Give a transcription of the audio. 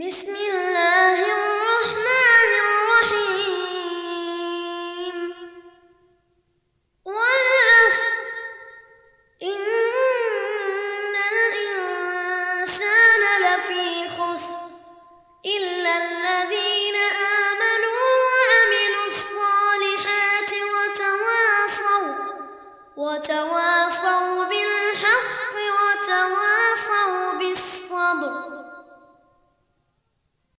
بسم الله الرحمن الرحيم والعصر إن الإنسان لفي خسر إلا الذين آمنوا وعملوا الصالحات وتواصوا